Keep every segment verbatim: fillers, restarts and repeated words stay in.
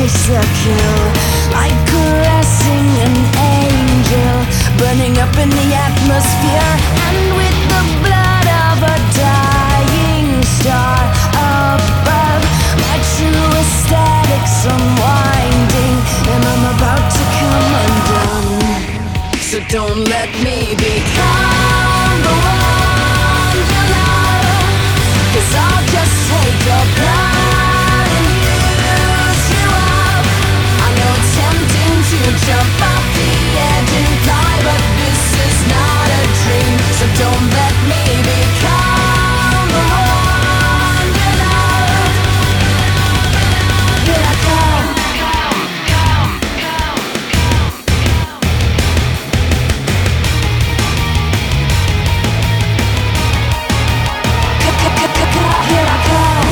takes a kill, like caressing an angel, burning up in the atmosphere, and with the blood of a dying star above, my true aesthetics unwinding, and I'm about to come undone. So don't let me become the one you love, 'cause I'll just take your blood and use you up. I know it's tempting to jump off the edge and fly, but this is not a dream. So don't let me become the one you love. Here I come. Here I come.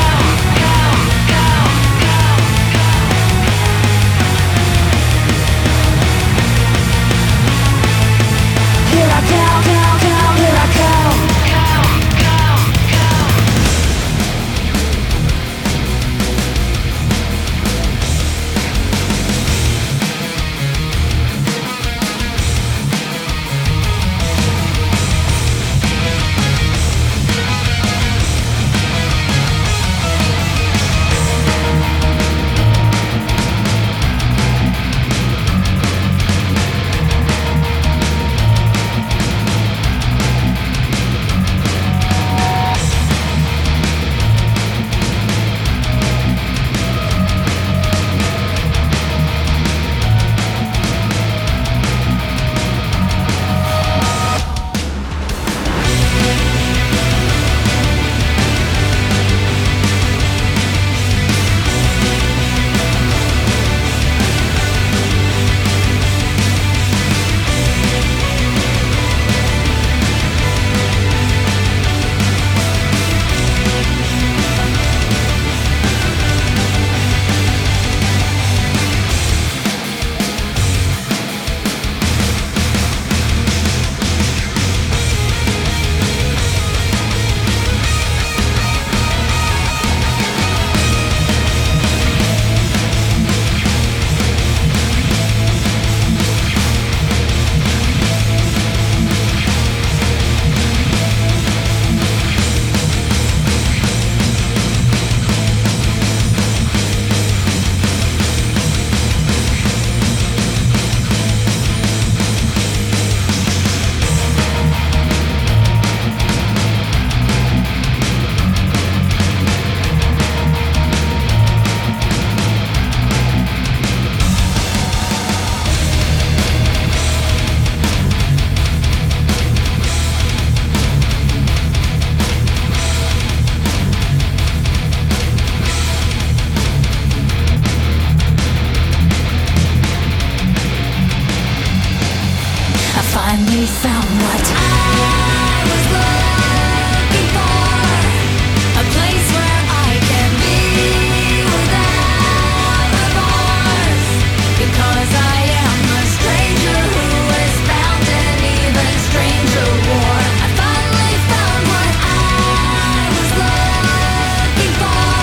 Here I come, come, come, here I come. Finally found what I was looking for, a place where I can be without remorse, because I am a stranger who has found an even stranger war. I finally found what I was looking for.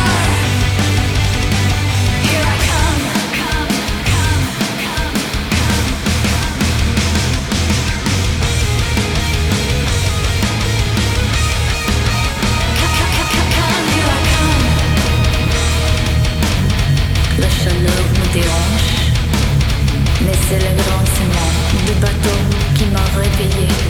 Here I come, come, come, come, come. La chaleur me dérange, mais c'est le grand ciment du bateau qui m'a réveillé.